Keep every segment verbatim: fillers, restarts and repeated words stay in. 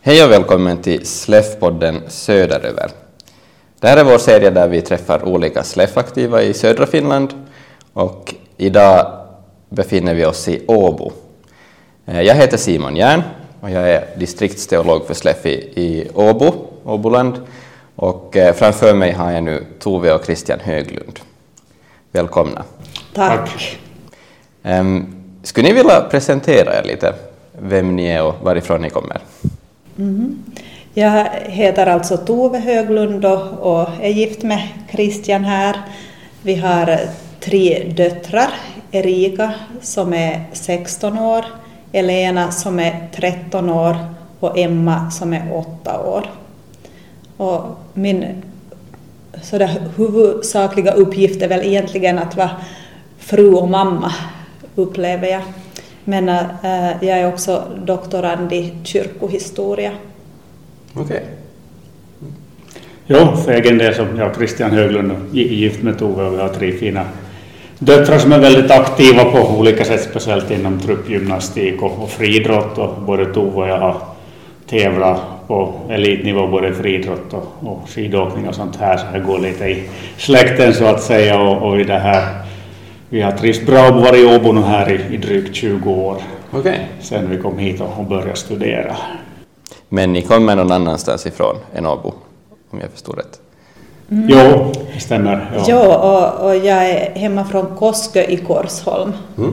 Hej och välkommen till SLEF-podden Söderöver. Det här är vår serie där vi träffar olika SLEF-aktiva i södra Finland och idag befinner vi oss i Åbo. Jag heter Simon Järn och jag är distriktsteolog för SLEF i, i Åbo, Åboland, och framför mig har jag nu Tove och Christian Höglund. Välkomna. Tack. Um, skulle ni vilja presentera er lite, vem ni är och varifrån ni kommer? Mm. Jag heter alltså Tove Höglund och är gift med Christian här. Vi har tre döttrar, Erika som är sexton år, Elena som är tretton år och Emma som är åtta år. Och min sådär huvudsakliga uppgift är väl egentligen att vara fru och mamma, upplever jag. Men äh, jag är också doktorand i kyrkohistoria. Okej. Okay. Ja, för egen del som jag Christian Höglund är gift med Tove och vi har tre fina döttrar som är väldigt aktiva på olika sätt, speciellt inom truppgymnastik och, och friidrott. Och både Tove och jag har tävlat på elitnivå, både friidrott och, och skidåkning och sånt här. Så det går lite i släkten så att säga och, och i det här. Vi har trivs bra och varit i Åbo nu här i, i drygt tjugo år. Okay. Sen vi kom hit och, och började studera. Men ni kommer någon annanstans ifrån än Åbo, om jag förstår rätt? Mm. Jo, det stämmer. Ja, ja och, och jag är hemma från Koskö i Korsholm. Mm.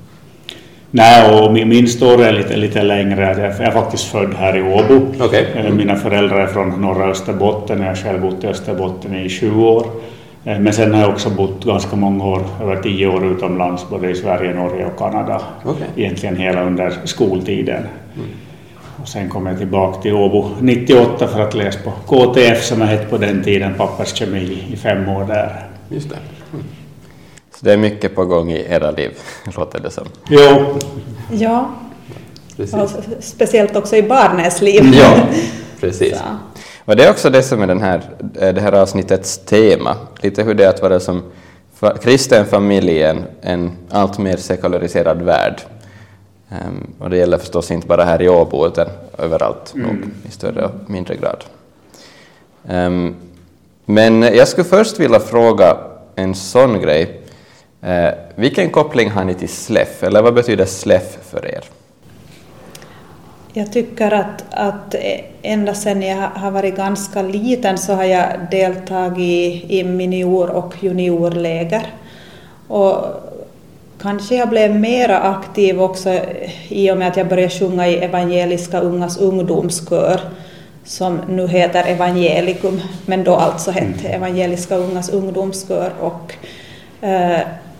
Nej, och min, min story är lite, lite längre. Jag är faktiskt född här i Åbo. Okay. Mina föräldrar är från norra Österbotten. Jag har själv bott i Österbotten i tjugo år. Men sen har jag också bott ganska många år, över tio år utomlands, både i Sverige, Norge och Kanada. Okay. Egentligen hela under skoltiden. Mm. Och sen kom jag tillbaka till Åbo nittioåtta för att läsa på K T F som jag hette på den tiden, papperskemi, i fem år där. Just det. Mm. Så det är mycket på gång i era liv, låter det som. Jo. Ja, och speciellt också i barnens liv. Ja, precis. Så. Och det är också det som är den här, det här avsnittets tema. Lite hur det är att vara som kristen familj i en, en allt mer sekulariserad värld. Um, och det gäller förstås inte bara här i Åbo utan överallt mm. nog, i större och mindre grad. Um, men jag skulle först vilja fråga en sån grej. Uh, vilken koppling har ni till SLEF? Eller vad betyder SLEF för er? Jag tycker att, att ända sedan jag har varit ganska liten så har jag deltagit i, i minior- och juniorläger. Och kanske jag blev mera aktiv också i och med att jag började sjunga i Evangeliska ungas ungdomskör som nu heter Evangelikum, men då alltså hette Evangeliska ungas ungdomskör. Och eh,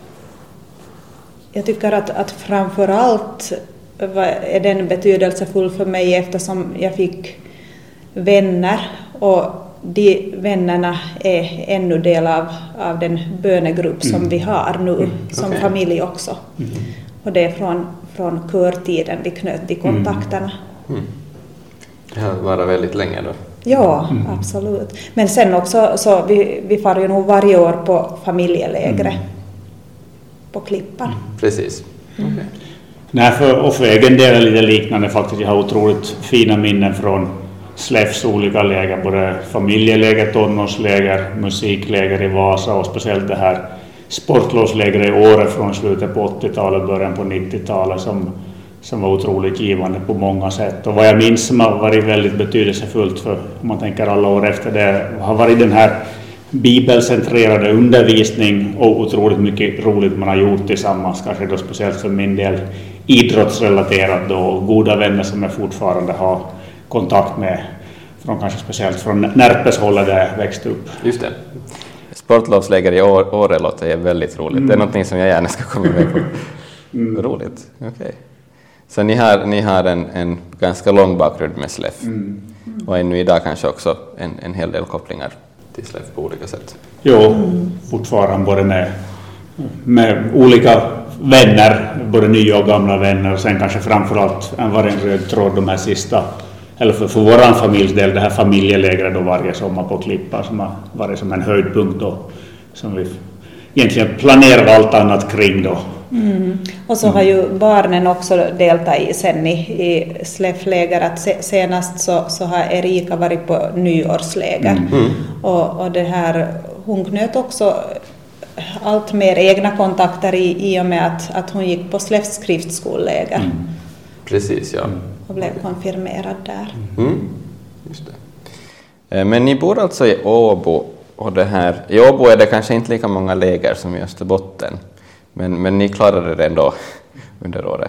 jag tycker att, att framförallt är den betydelsefull för mig eftersom jag fick vänner och de vännerna är ännu del av, av den bönegrupp som mm. vi har nu mm. som okay. familj också. Mm. Och det är från, från körtiden vi knöt de kontakterna. Mm. Mm. Det har varit väldigt länge då. Ja, mm. absolut. Men sen också så vi, vi far ju nog varje år på familjelägre mm. på Klippan. Mm. Precis. Mm. Okay. Nej, för, och för egen del är det lite liknande faktiskt. Jag har otroligt fina minnen från SLEFs olika läger, både familjeläger, tonårsläger, musikläger i Vasa och speciellt det här sportlovsläger i Åre från slutet på åttiotalet och början på nittiotalet som, som var otroligt givande på många sätt. Och vad jag minns som har varit väldigt betydelsefullt för, om man tänker alla år efter det, har varit den här bibelcentrerade undervisning och otroligt mycket roligt man har gjort tillsammans, kanske då speciellt för min del idrottsrelaterat då, goda vänner som jag fortfarande har kontakt med från kanske speciellt från Närpeshållet där jag växte upp. Just det. Sportlovsläger i Åre låter väldigt roligt. Mm. Det är någonting som jag gärna ska komma med på. Mm. Roligt. Okej. Okay. Så ni har, ni har en, en ganska lång bakgrund med SLEF. Mm. Och ännu idag kanske också en, en hel del kopplingar till SLEF på olika sätt. Jo, fortfarande både med, med olika vänner, både nya och gamla vänner och sen kanske framförallt en var en röd tråd de här sista, eller för, för våran familjs del, det här familjelägret då varje sommar på Klippan som har varit som en höjdpunkt då, som vi egentligen planerar allt annat kring då. Mm. Och så har ju barnen också deltagit i sen i, i släftläger. Att se, senast så, så har Erika varit på nyårsläger. Mm. Och, och det här, hon knöt också allt mer egna kontakter i, i och med att, att hon gick på Släfts skriftskoleläger. Mm. Precis, ja. Och blev konfirmerad där. Mm. Just det. Men ni bor alltså i Åbo. Och det här, i Åbo är det kanske inte lika många läger som i Österbotten. Men, men ni klarade det ändå under året.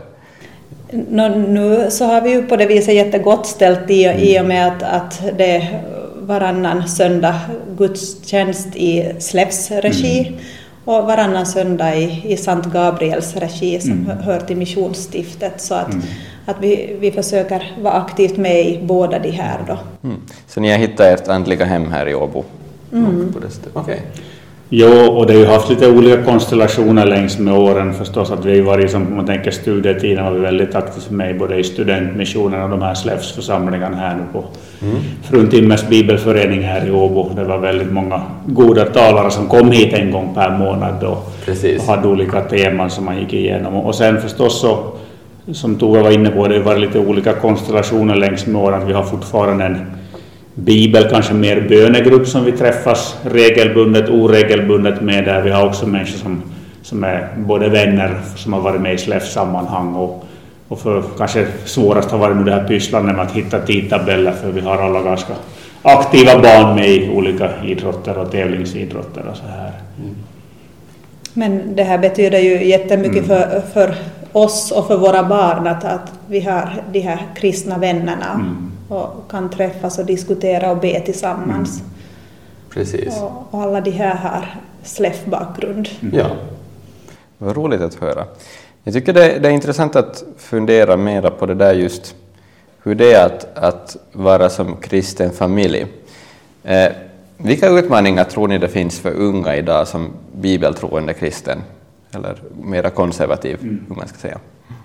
Nå, nu så har vi ju på det viset jättegott ställt i, mm. i och med att, att det är varannan söndag gudstjänst i Släfs regi mm. och varannan söndag i, i Sankt Gabriels regi som mm. hör till missionsstiftet. Så att, mm. att vi, vi försöker vara aktivt med i båda de här då. Mm. Så ni har hittat ert andliga hem här i Åbo? Mm. Okay. Jo, och det har ju haft lite olika konstellationer längs med åren förstås, att vi var i, som man tänker studietiden var vi väldigt aktivt med både i studentmissionen och de här släftsförsamlingarna här nu på mm. Fruntimmes bibelförening här i Åbo. Det var väldigt många goda talare som kom hit en gång per månad då. Precis. Och hade olika teman som man gick igenom. Och sen förstås så, som Tove var inne på, det var lite olika konstellationer längs med åren. Vi har fortfarande en Bibel, kanske mer bönegrupp som vi träffas regelbundet, oregelbundet med, där vi har också människor som, som är både vänner som har varit med i släftsammanhang och, och för kanske svårast har varit med det här pysslan med att hitta tidtabeller, för vi har alla ganska aktiva barn med i olika idrotter och tävlingsidrotter och så här. Mm. Men det här betyder ju jättemycket mm. för, för oss och för våra barn att, att vi har de här kristna vännerna. Mm. Och kan träffas och diskutera och be tillsammans. Mm. Precis. Och, och alla de här har släftbakgrund. Mm. Ja, vad roligt att höra. Jag tycker det, det är intressant att fundera mera på det där just hur det är att, att vara som kristen familj. Eh, vilka utmaningar tror ni det finns för unga idag som bibeltroende kristen? Eller mera konservativ, mm. hur man ska säga.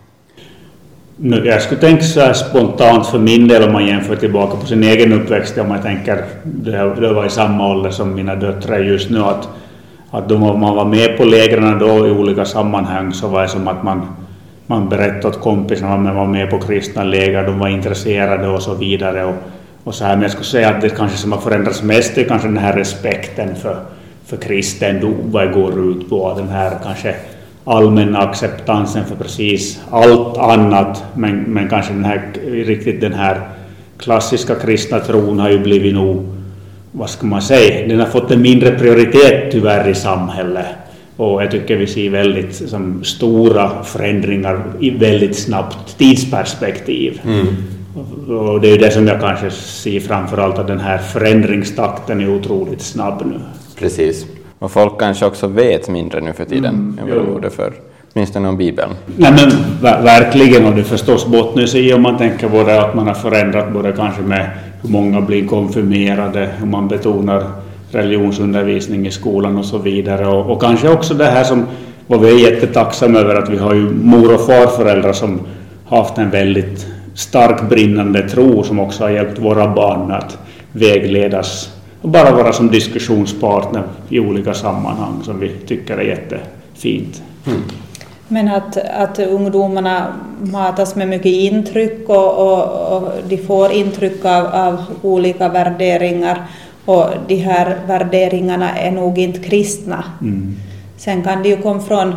Jag skulle tänka så här spontant för min del om man jämför tillbaka på sin egen uppväxt, om man tänker det var i samma ålder som mina döttrar just nu, att, att då man var med på lägren då i olika sammanhang, så var det som att man, man berättade åt kompisarna att man var med på kristna läger, de var intresserade och så vidare och, och så här. Men jag skulle säga att det kanske som har förändrats mest är kanske den här respekten för, för kristendom, vad det går ut på, den här kanske allmänna acceptansen för precis allt annat, men, men kanske den här, riktigt den här klassiska kristna tron har ju blivit nog, vad ska man säga, den har fått en mindre prioritet tyvärr i samhället, och jag tycker vi ser väldigt som, stora förändringar i väldigt snabbt tidsperspektiv. Mm. Och det är ju det som jag kanske ser framförallt, att den här förändringstakten är otroligt snabb nu. Precis. Och folk kanske också vet mindre nu för tiden mm, än vad de gjorde för, åtminstone om Bibeln. Nej men ver- verkligen, och det förstås bottnar sig om man tänker både att man har förändrat både kanske med hur många blir konfirmerade, hur man betonar religionsundervisning i skolan och så vidare. Och, och kanske också det här som vad vi är jättetacksamma över, att vi har ju mor- och farföräldrar som har haft en väldigt stark brinnande tro som också har hjälpt våra barn att vägledas och bara vara som diskussionspartner i olika sammanhang som vi tycker är jättefint. Mm. Men att, att ungdomarna matas med mycket intryck och, och, och de får intryck av, av olika värderingar, och de här värderingarna är nog inte kristna. Mm. Sen kan det ju komma från,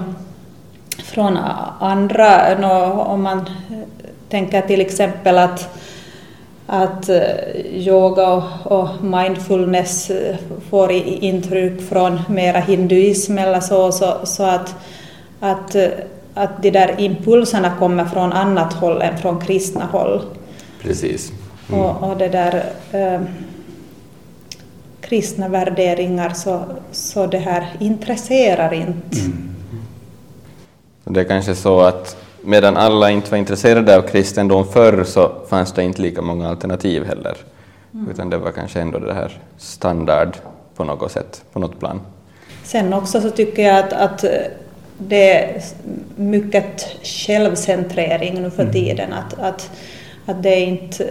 från andra, no, om man tänker till exempel att att yoga och, och mindfulness får intryck från mera hinduism eller så, så, så att, att, att de där impulserna kommer från annat håll än från kristna håll. Precis. Mm. Och, och det där eh, kristna värderingar, så, så det här intresserar inte. Mm. Det är kanske så att medan alla inte var intresserade av kristendom förr, så fanns det inte lika många alternativ heller. Mm. Utan det var kanske ändå det här standard på något sätt, på något plan. Sen också så tycker jag att, att det är mycket självcentrering nu för tiden. Mm. Att, att, att det är inte...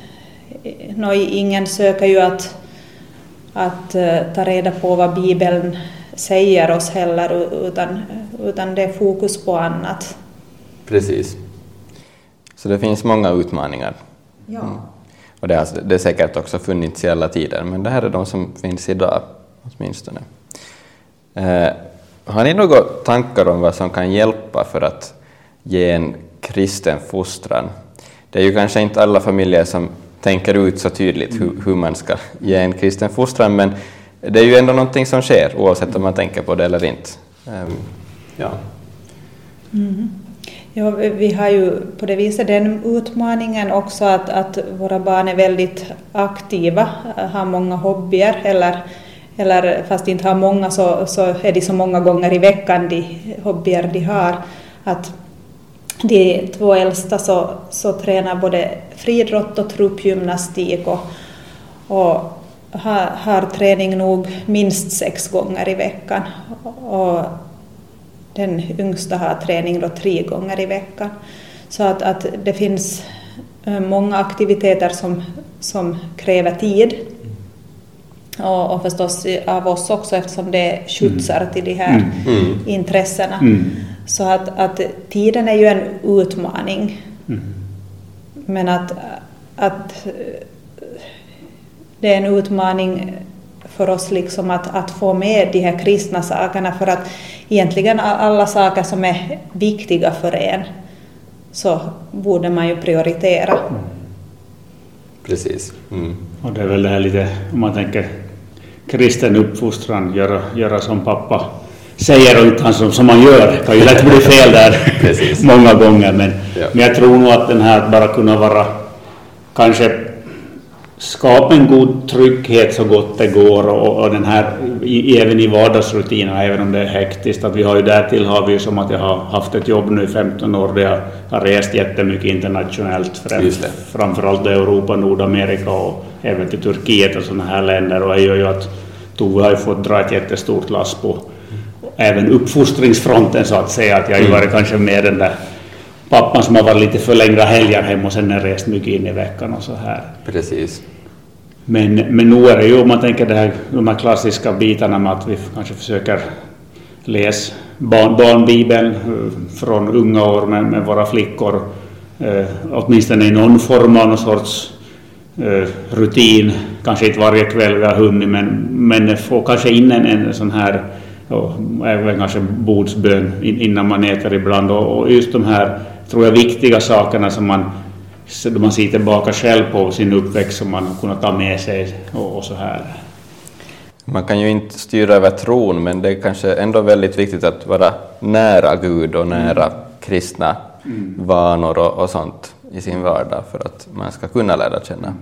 No, ingen söker ju att, att ta reda på vad Bibeln säger oss heller, utan, utan det är fokus på annat. Precis. Så det finns många utmaningar. Ja. Mm. Och det har det är säkert också funnits i alla tider, men det här är de som finns idag åtminstone. Eh, har ni några tankar om vad som kan hjälpa för att ge en kristen fostran? Det är ju kanske inte alla familjer som tänker ut så tydligt hur, hur man ska ge en kristen fostran, men det är ju ändå någonting som sker oavsett om man tänker på det eller inte. Um, ja. Mm. Ja, vi har ju på det viset den utmaningen också att, att våra barn är väldigt aktiva, har många hobbyer, eller, eller fast inte har många så, så är det så många gånger i veckan de hobbyer de har. Att de två äldsta så, så tränar både friidrott och truppgymnastik och, och har, har träning nog minst sex gånger i veckan. Och den yngsta har träning då tre gånger i veckan. Så att, att det finns många aktiviteter som, som kräver tid. Och, och förstås av oss också, eftersom det skjutsar till de här mm. Mm. intressena. Mm. Så att, att tiden är ju en utmaning. Mm. Men att, att det är en utmaning för oss liksom att, att få med de här kristna sakerna, för att egentligen alla saker som är viktiga för en så borde man ju prioritera. Mm. Precis. Mm. Och det är väl det här lite, om man tänker kristen uppfostran, göra, göra som pappa säger och inte som, som man gör, kan ju lätt bli fel där Precis. många gånger, men, ja. men jag tror nog att den här bara kunna vara kanske skapa en god trygghet så gott det går, och, och den här i, även i vardagsrutinen, även om det är hektiskt, att vi har ju därtill har vi ju som att jag har haft ett jobb nu i femton år där jag har rest jättemycket internationellt, främst, framförallt Europa, Nordamerika och även till Turkiet och sådana här länder, och det gör ju att Tove har ju fått dra ett jättestort lass på även uppfostringsfronten så att säga, att jag har ju varit kanske med den där pappan som har varit lite för längre helger hem och sen har rest mycket in i veckan och så här. Precis. Men, men nu är det ju, om man tänker det här, de här klassiska bitarna med att vi kanske försöker läsa barn, barnbibeln från unga år med, med våra flickor, eh, åtminstone i någon form av någon sorts eh, rutin, kanske inte varje kväll vi har hunnit, men, men få kanske in en, en sån här, och även kanske bordsbön innan man äter ibland, och, och just de här, tror jag, viktiga sakerna som man, då man ser tillbaka själv på sin uppväxt som man kunnat ta med sig och, och så här. Man kan ju inte styra över tron, men det är kanske ändå väldigt viktigt att vara nära Gud och nära mm. kristna mm. vanor och, och sånt i sin vardag för att man ska kunna lära känna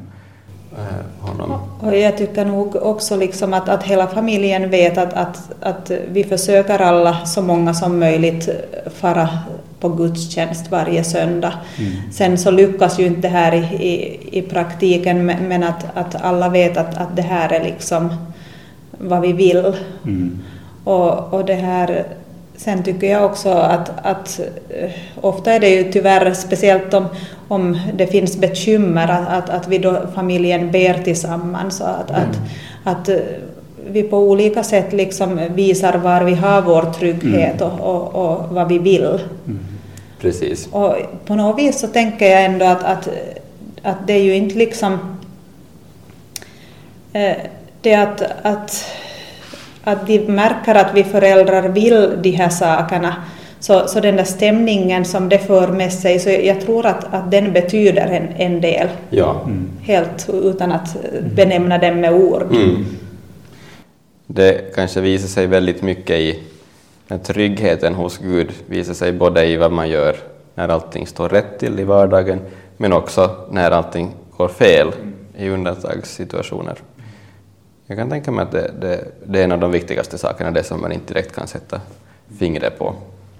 eh, honom. Och jag tycker nog också liksom att, att hela familjen vet att, att, att vi försöker alla, så många som möjligt, fara på gudstjänst varje söndag. Mm. Sen så lyckas ju inte det här i, i, i praktiken, men att, att alla vet att, att det här är liksom vad vi vill. Mm. Och, och det här, sen tycker jag också att, att ofta är det ju tyvärr, speciellt om, om det finns bekymmer, att, att, att vi då familjen ber tillsammans, så att, mm. att, att vi på olika sätt liksom visar var vi har vår trygghet mm. och, och, och vad vi vill. Mm. Precis. Och på något vis så tänker jag ändå att, att, att det är ju inte liksom eh, det att, att, att vi märker att vi föräldrar vill de här sakerna, så, så den där stämningen som det för med sig, så jag tror att, att den betyder en, en del. Ja. Mm. Helt utan att benämna den med ord. Mm. Det kanske visar sig väldigt mycket i tryggheten hos Gud, visar sig både i vad man gör när allting står rätt till i vardagen, men också när allting går fel i undantagssituationer. Jag kan tänka mig att det, det, det är en av de viktigaste sakerna, det som man inte direkt kan sätta fingret på.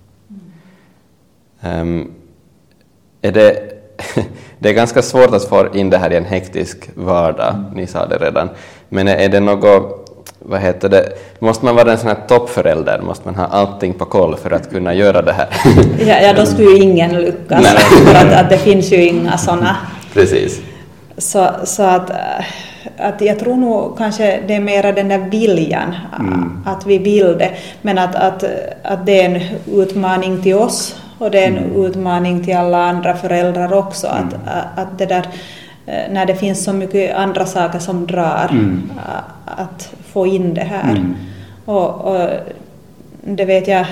Um, är det, det är ganska svårt att få in det här i en hektisk vardag, mm. ni sa det redan, men är det något, vad heter det, måste man vara en sån här toppförälder, måste man ha allting på koll för att kunna göra det här? Ja, ja då skulle ju ingen lyckas, för att, att det finns ju inga såna. Precis. Så, så att att jag tror nog kanske det är mera den där viljan, mm. att vi vill det, men att, att, att det är en utmaning till oss och det är en mm. utmaning till alla andra föräldrar också, mm. att, att det där, när det finns så mycket andra saker som drar, mm. att få in det här. Mm. Och, och det vet jag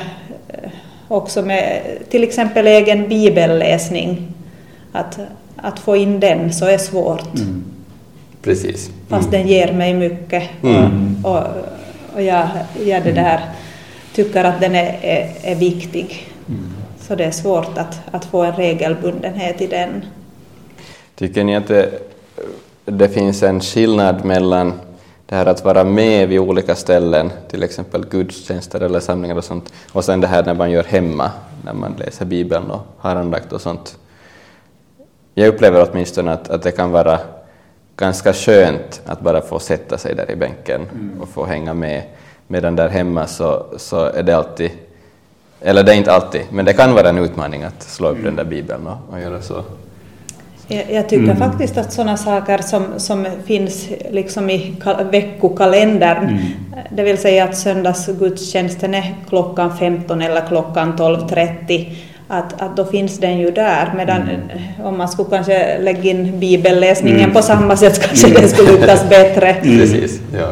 också med till exempel egen bibelläsning, att, att få in den så är svårt. Mm. Precis. Fast mm. den ger mig mycket mm. och, och, och jag, jag det där, tycker att den är, är, är viktig. Mm. Så det är svårt att, att få en regelbundenhet i den. Tycker ni att det, det finns en skillnad mellan det här att vara med vid olika ställen, till exempel gudstjänster eller samlingar och sånt, och sen det här när man gör hemma, när man läser Bibeln och har andakt och sånt? Jag upplever åtminstone att, att det kan vara ganska skönt att bara få sätta sig där i bänken mm. och få hänga med. Medan där hemma så, så är det alltid, eller det är inte alltid, men det kan vara en utmaning att slå upp mm. den där Bibeln och, och göra så. Jag, jag tycker mm. faktiskt att sådana saker som, som finns liksom i kal- veckokalendern, mm. det vill säga att söndagsgudstjänsten är klockan femton eller klockan tolv trettio, att, att då finns den ju där, medan mm. om man skulle kanske lägga in bibelläsningen mm. på samma sätt kanske mm. det skulle lyckas bättre. Mm. Precis, ja.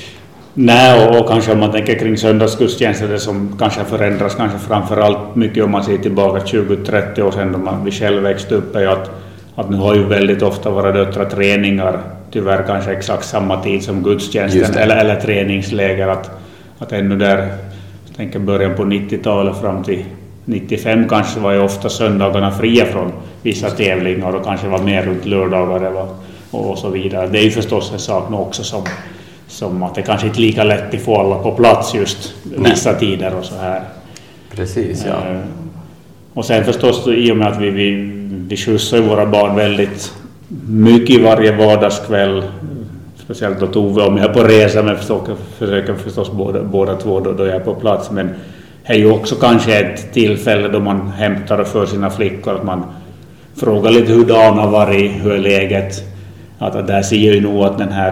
Nej, och, och kanske om man tänker kring söndagsgudstjänster, det som kanske förändras kanske framförallt mycket om man ser tillbaka tjugo trettio år sedan då man, vi själv växte upp, är ju att, att nu har ju väldigt ofta våra döttrar träningar, tyvärr kanske exakt samma tid som gudstjänsten eller, eller träningsläger, att, att ännu där, jag tänker början på nittiotalet fram till nittiofem kanske var ju ofta söndagarna fria från vissa tävlingar och kanske var mer runt lördagar eller, och så vidare. Det är ju förstås en sak också som, som att det kanske inte är lika lätt att få alla på plats just vissa Nej. tider och så här. Precis, ja. Eh, och sen förstås i och med att vi, vi, vi skjutsar våra barn väldigt mycket varje vardagskväll, speciellt då Tove om jag är på resa, men försöker, försöker förstås båda, båda två då, då jag är på plats, men det är ju också kanske ett tillfälle då man hämtar för sina flickor, att man frågar lite hur dagen har varit, hur är läget. Att där ser jag ju nog att den här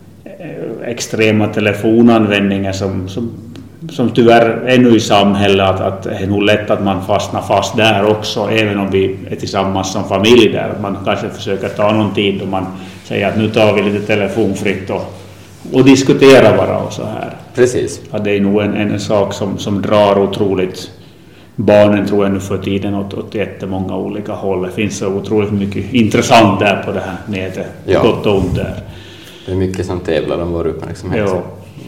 extrema telefonanvändningen som, som, som tyvärr är nu i samhället, att, att det är nog lätt att man fastnar fast där också, även om vi är tillsammans som familj där. Att man kanske försöker ta någon tid då man säger att nu tar vi lite telefonfritt och och diskutera bara och så här. Precis. Ja, det är nog en, en sak som, som drar otroligt. Barnen tror jag nu för tiden åt, åt jättemånga olika håll. Det finns så otroligt mycket intressant där på det här nätet. Ja. Gott och ont där. Det är mycket som tävlar om vår uppmärksamhet. Ja.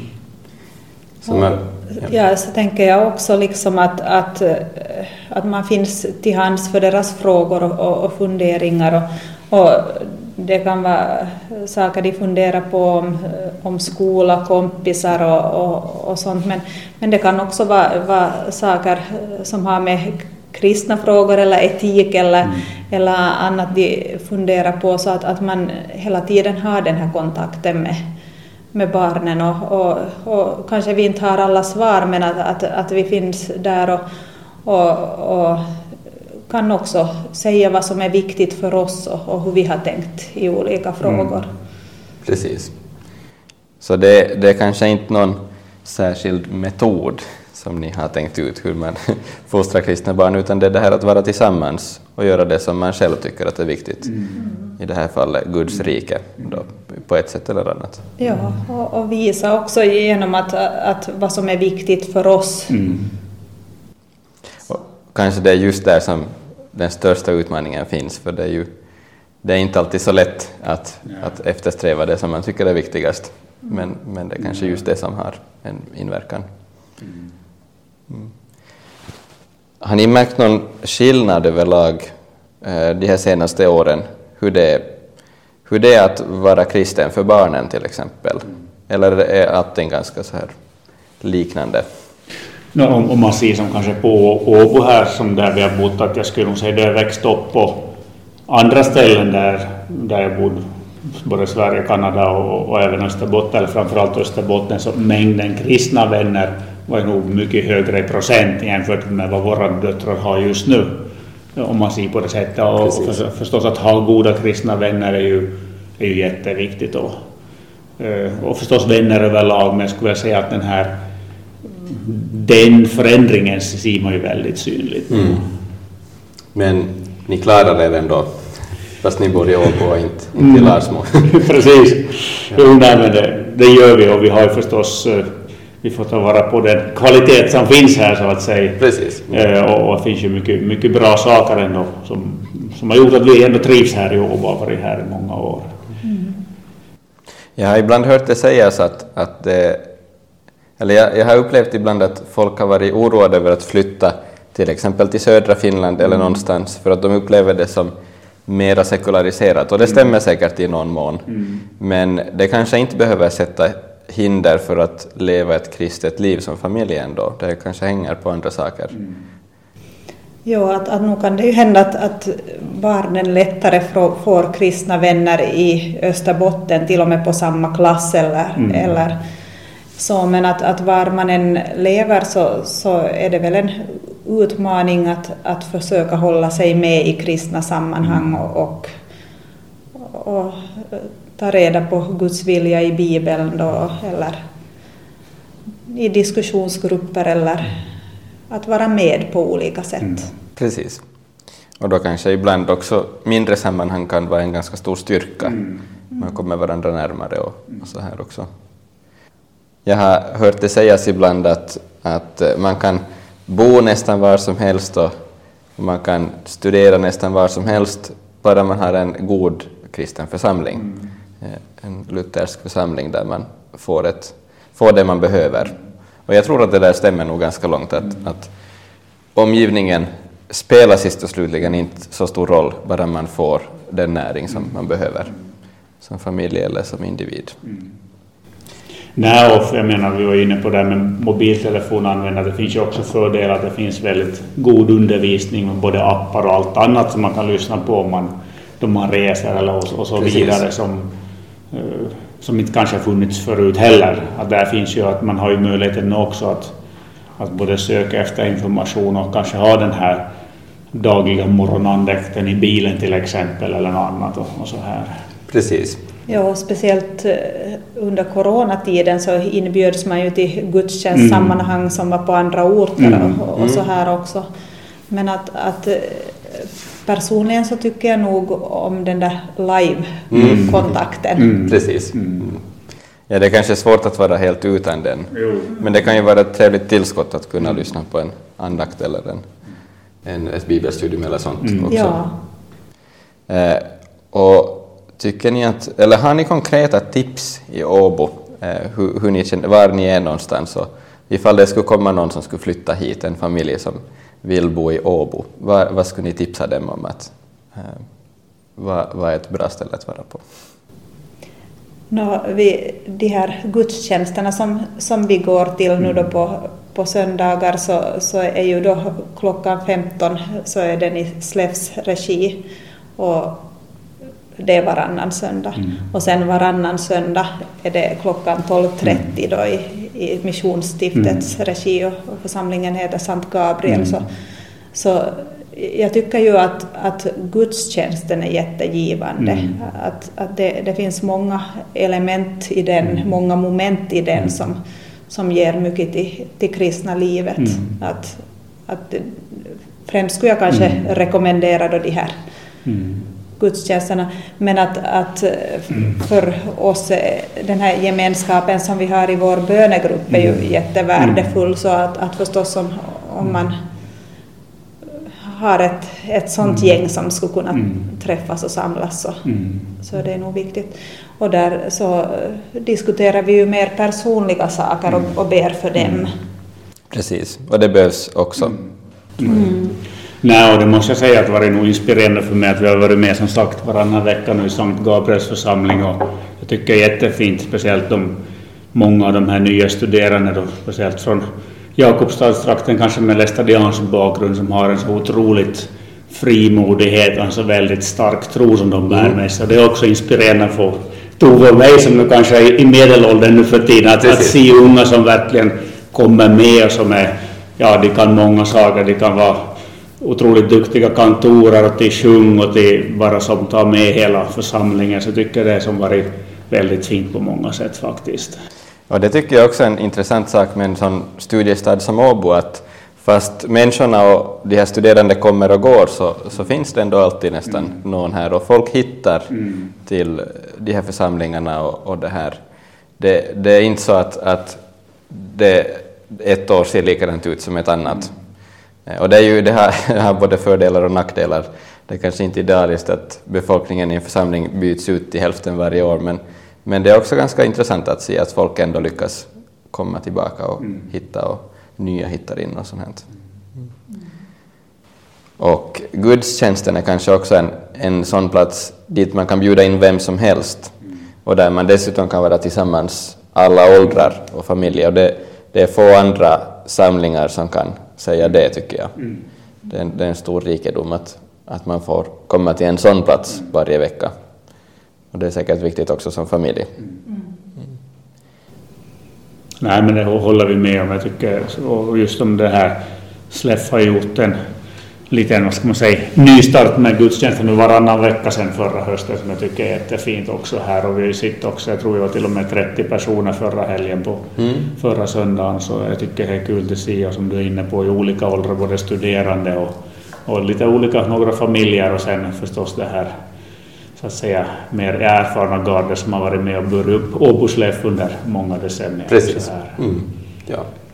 Så man, ja. ja, så tänker jag också liksom att, att, att man finns till hands för deras frågor och, och, och funderingar och, och det kan vara saker de funderar på om, om skola, kompisar och, och, och sånt. Men, men det kan också vara, vara saker som har med kristna frågor eller etik eller, mm. eller annat de funderar på. Så att, att man hela tiden har den här kontakten med, med barnen. Och, och, och kanske vi inte har alla svar, men att, att, att vi finns där och, och, och kan också säga vad som är viktigt för oss och, och hur vi har tänkt i olika frågor. Mm. Precis. Så det, det är kanske inte någon särskild metod som ni har tänkt ut hur man fostrar kristna barn, utan det är det här att vara tillsammans och göra det som man själv tycker att är viktigt. Mm. I det här fallet Guds rike då, på ett sätt eller annat. Ja, och, och visa också genom att, att vad som är viktigt för oss. Mm. Och kanske det är just där som den största utmaningen finns, för det är ju det är inte alltid så lätt att, ja. att eftersträva det som man tycker är viktigast, men, men det är kanske just det som har en inverkan. Mm. Har ni märkt någon skillnad överlag eh, de här senaste åren, hur det, hur det är att vara kristen för barnen till exempel? Eller är allting ganska så här liknande? No, om, om man ser som kanske på Åbo här som där vi har bott, att jag skulle nog säga att jag växt upp på andra ställen där, där jag bodde, både Sverige, Kanada och, och även Österbotten, eller framförallt Österbotten, så mängden kristna vänner var nog mycket högre i procent jämfört med vad våra döttrar har just nu, om man ser på det sättet. Och för, förstås att ha goda kristna vänner är ju, är ju jätteviktigt. Och, och förstås vänner överlag, men jag skulle säga att den här den förändringen ser man ju väldigt synligt. Mm. Men ni klarar er ändå, fast ni bor i Åbo och inte, inte i Larsmo. Precis, jo, nej, men det, det gör vi, och vi har ju förstås vi får ta vara på den kvalitet som finns här, så att säga. Precis. Mm. Och, och det finns ju mycket, mycket bra saker ändå som, som har gjort att vi ändå trivs här i Åbo och varit här i många år. Mm. Jag har ibland hört det sägas att, att det, eller jag, jag har upplevt ibland att folk har varit oroade över att flytta till exempel till södra Finland eller mm. någonstans, för att de upplever det som mera sekulariserat, och det stämmer mm. säkert i någon mån. Mm. Men det kanske inte behöver sätta hinder för att leva ett kristet liv som familj ändå. Det kanske hänger på andra saker. Mm. Jo, att, att nu kan det ju hända att, att barnen lättare får, får kristna vänner i Österbotten, till och med på samma klass eller, mm. eller så. Men att, att var man än lever så, så är det väl en utmaning att, att försöka hålla sig med i kristna sammanhang och, och, och ta reda på Guds vilja i Bibeln då, eller i diskussionsgrupper, eller att vara med på olika sätt. Mm. Precis. Och då kanske ibland också mindre sammanhang kan vara en ganska stor styrka. Mm. Man kommer varandra närmare och, och så här också. Jag har hört det sägas ibland att, att man kan bo nästan var som helst och man kan studera nästan var som helst, bara man har en god kristen församling. Mm. En luthersk församling där man får, ett, får det man behöver. Och jag tror att det där stämmer nog ganska långt, att, mm. att omgivningen spelar sist och slutligen inte så stor roll, bara man får den näring som man behöver som familj eller som individ. Mm. Nej, och jag menar, vi var inne på det här med mobiltelefonanvändare. Det finns ju också fördelar att det finns väldigt god undervisning med både appar och allt annat som man kan lyssna på om man, då man reser eller och, och så Precis. vidare som, uh, som inte kanske har funnits förut heller. Att där finns ju att man har ju möjligheten också att, att både söka efter information och kanske ha den här dagliga morgonandakten i bilen till exempel eller något annat och, och så här. Precis. Ja, speciellt under coronatiden så inbjöds man ju till gudstjänstsammanhang mm. som var på andra orter mm. och, och så här också. Men att, att personligen så tycker jag nog om den där live-kontakten. Mm. Mm. Precis. Mm. Ja, det är kanske svårt att vara helt utan den. Jo. Men det kan ju vara ett trevligt tillskott att kunna mm. lyssna på en andakt eller en, en, ett bibelstudium eller sånt mm. också. Ja. Eh, och tycker ni att, eller har ni konkreta tips i Åbo, eh, hur, hur ni känner, var ni är någonstans, och ifall det skulle komma någon som skulle flytta hit, en familj som vill bo i Åbo, vad, vad skulle ni tipsa dem om att eh, vad, vad är ett bra ställe att vara på? No, vi, de här gudstjänsterna som, som vi går till nu då på, på söndagar så, så är ju då klockan femton så är den i Slevs regi, och det är varannan söndag. Mm. Och sen varannan söndag är det klockan tolv trettio då i, i Missionsstiftets mm. regi, och, och församlingen heter Sankt Gabriel. Mm. Så, så jag tycker ju att, att gudstjänsten är jättegivande. Mm. Att, att det, det finns många element i den, mm. många moment i den mm. som, som ger mycket till, till kristna livet. Mm. Att, att, främst skulle jag kanske mm. rekommendera då de här mm. gudstjänsterna, men att, att för oss den här gemenskapen som vi har i vår bönegrupp är ju mm. jättevärdefull, så att, att förstås om, om man har ett, ett sånt mm. gäng som skulle kunna mm. träffas och samlas så, mm. så det är nog viktigt. Och där så diskuterar vi ju mer personliga saker och, och ber för dem. Mm. Precis, och det behövs också. Mm. Mm. Nej, och det måste jag säga att det var nog inspirerande för mig att vi har varit med som sagt varannan vecka nu i Sankt Gabriels församling, och jag tycker det är jättefint, speciellt de många av de här nya studerande då, speciellt från Jakobstadstrakten kanske med lästadians bakgrund, som har en så otroligt frimodighet och en så väldigt stark tro som de bär med sig. Det är också inspirerande för Tove och mig som nu kanske är i medelåldern nu för tiden, att, att se unga som verkligen kommer med och som är, ja, de kan många saker, de kan vara otroligt duktiga kantorer och till sjung och till bara som tar med hela församlingen, så tycker jag det som varit väldigt fint på många sätt faktiskt. Och det tycker jag också är en intressant sak med en sån studiestad som Åbo, att fast människorna och de här studerande kommer och går så, så finns det ändå alltid nästan mm. någon här, och folk hittar mm. till de här församlingarna och, och det här. Det, det är inte så att, att det ett år ser likadant ut som ett annat. Mm. Och det, är ju, det, här, det har både fördelar och nackdelar. Det är kanske inte idealiskt att befolkningen i en församling byts ut till hälften varje år, men, men det är också ganska intressant att se att folk ändå lyckas komma tillbaka och mm. hitta och nya hittar in och sånt här. Mm. Och gudstjänsten är kanske också en, en sån plats dit man kan bjuda in vem som helst mm. och där man dessutom kan vara tillsammans alla åldrar och familjer. Och det, det är få andra samlingar som kan säga det, tycker jag. Mm. Det, är, det är en stor rikedom att, att man får komma till en sån plats varje vecka. Och det är säkert viktigt också som familj. Mm. Nej, men det håller vi med om. Jag tycker, och just om det här, Släff har gjort en liten, vad ska man säga, nystart med gudstjänsten nu varannan vecka sedan förra hösten, som jag tycker är jättefint också här. Och vi har ju sitt också, jag tror vi var till och med trettio personer förra helgen på mm. förra söndagen, så jag tycker det är kul att se, och som du är inne på, i olika åldrar, både studerande och, och lite olika, några familjer, och sen förstås det här, så att säga, mer erfarna garder som har varit med och burit upp Åbo Släff under många decennier. Precis. Mm. Ja.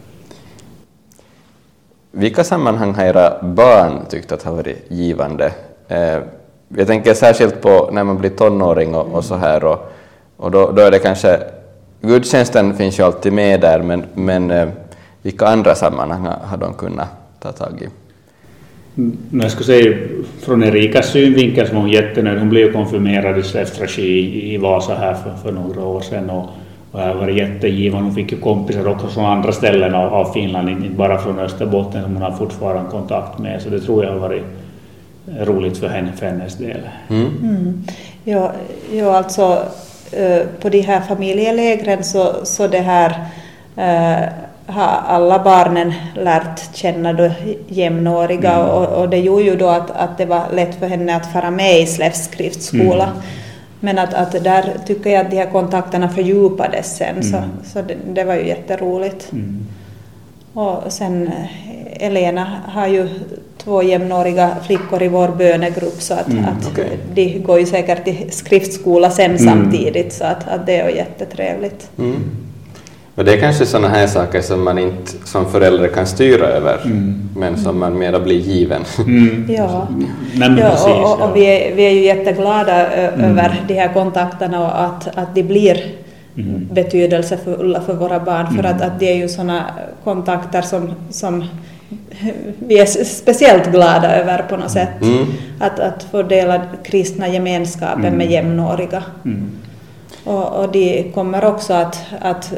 Vilka sammanhang har era barn tyckt att har varit givande? Eh, jag tänker särskilt på när man blir tonåring och, och så här, och, och då, då är det kanske, gudstjänsten finns ju alltid med där, men, men eh, vilka andra sammanhang har, har de kunnat ta tag i? Jag skulle säga från Erikas synvinkel, som hon jättenöjd. Hon blev konfirmerad i Släffs regi i, i Vasa här för, för några år sedan, och, och det var jättegivande. Hon fick ju kompisar också från andra ställen av, av Finland, inte bara från Österbotten, som hon har fortfarande kontakt med, så det tror jag har varit roligt för henne, för hennes del. Mm. Mm. Ja, ja, alltså på de här familjelägren så, så det här äh, har alla barnen lärt känna då jämnåriga, mm. och, och det gjorde ju då att, att det var lätt för henne att fara med i Släffs skriftskola. Mm. Men att, att där tycker jag att de här kontakterna fördjupades sen, mm. så, så det, det var ju jätteroligt. Mm. Och sen Elena har ju två jämnåriga flickor i vår bönegrupp, så att, mm, att okay. de går ju säkert till skriftskola sen mm. samtidigt, så att, att det är ju jättetrevligt. Mm. Och det är kanske sådana här saker som man inte som förälder kan styra över, mm. men som man mera blir given. Mm. Ja, Nej, ja precis, och, och, och vi, är, vi är ju jätteglada mm. över de här kontakterna, och att, att de blir mm. betydelsefulla för våra barn, för mm. att, att det är ju sådana kontakter som, som vi är speciellt glada över på något sätt. Mm. Att, att få dela kristna gemenskapen mm. med jämnåriga. Mm. Och, och de kommer också att, att